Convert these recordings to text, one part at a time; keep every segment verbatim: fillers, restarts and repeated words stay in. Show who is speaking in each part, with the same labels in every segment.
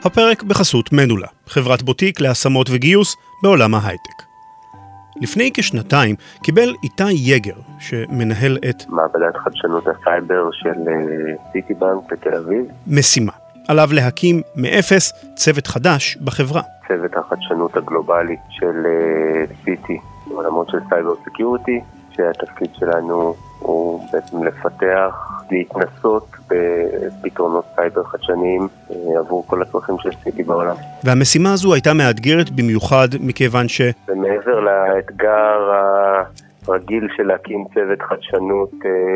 Speaker 1: הפרק בחסות מדולה, חברת בוטיק להשמות וגיוס בעולם ההייטק. לפני כשנתיים קיבל איתי יגר, שמנהל את
Speaker 2: מעבדת חדשנות הסייבר של סיטי בנק בתל אביב,
Speaker 1: משימה. עליו להקים מאפס צוות חדש בחברה.
Speaker 2: צוות החדשנות הגלובלי של סיטי, עולמות של סייבר סקיוריטי, שהתפקיד שלנו הוא בעצם לפתח, להתנסות בפתרונות סייבר חדשניים עבור כל הצרכים של סיטי בעולם.
Speaker 1: והמשימה הזו הייתה מאתגרת במיוחד מכיוון ש...
Speaker 2: ומעבר לאתגר הרגיל של להקים צוות חדשנות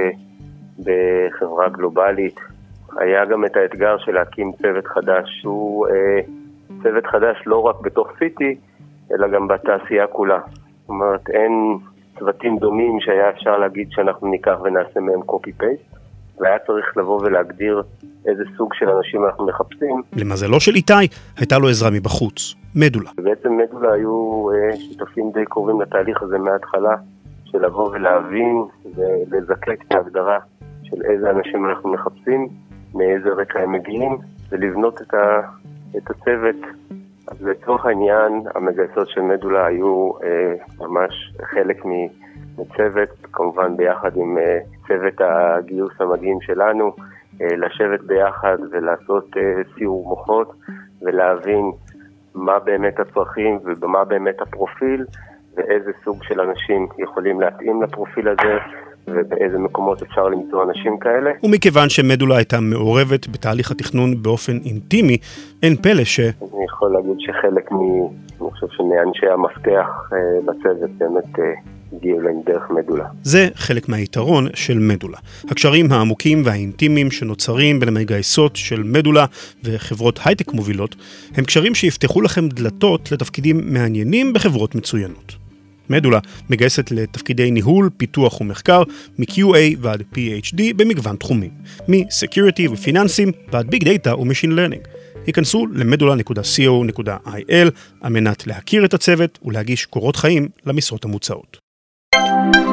Speaker 2: בחברה גלובלית, היה גם את האתגר של להקים צוות חדש, שהוא צוות חדש לא רק בתוך סיטי, אלא גם בתעשייה כולה. זאת אומרת, אין צוותים דומים שהיה אפשר להגיד שאנחנו ניקח ונעשה מהם קופי-פייסט, והיה צריך לבוא ולהגדיר איזה סוג של אנשים אנחנו מחפשים.
Speaker 1: למזלו של איתי, הייתה לו עזרה מבחוץ, מדולה.
Speaker 2: ובעצם מדולה היו שותפים די קרובים לתהליך הזה מההתחלה, של לבוא ולהבין ולזקק את ההגדרה של איזה אנשים אנחנו מחפשים, מאיזה רקע הם מגיעים, ולבנות את, ה, את הצוות. אז לצורך העניין, המגייסות של מדולה היו אה, ממש חלק מצוות, כמובן ביחד עם אה, צוות הגיוס המדהים שלנו, אה, לשבת ביחד ולעשות אה, סיור מוחות, ולהבין מה באמת הצרכים ובמה באמת הפרופיל, ואיזה סוג של אנשים יכולים להתאים לפרופיל הזה, ובאיזה מקומות אפשר למצוא אנשים כאלה.
Speaker 1: ומכיוון שמדולה הייתה מעורבת בתהליך התכנון באופן אינטימי, אין פלא ש...
Speaker 2: אני יכול להגיד שחלק מ... אני חושב שמאנשי המפתח אה, בצוות באמת אה, הגיעו להם דרך מדולה.
Speaker 1: זה חלק מהיתרון של מדולה. הקשרים העמוקים והאינטימיים שנוצרים בין המגייסות של מדולה וחברות הייטק מובילות, הם קשרים שיפתחו לכם דלתות לתפקידים מעניינים בחברות מצוינות. מדולה מגייסת לתפקידי ניהול, פיתוח ומחקר, מ-קיו איי ועד פי אייץ' די במגוון תחומים, מ-Security ופיננסים ועד Big Data ו-Machine Learning. היכנסו ל-מדולה נקודה סי או נקודה איי אל על מנת להכיר את הצוות ולהגיש קורות חיים למשרות המוצעות.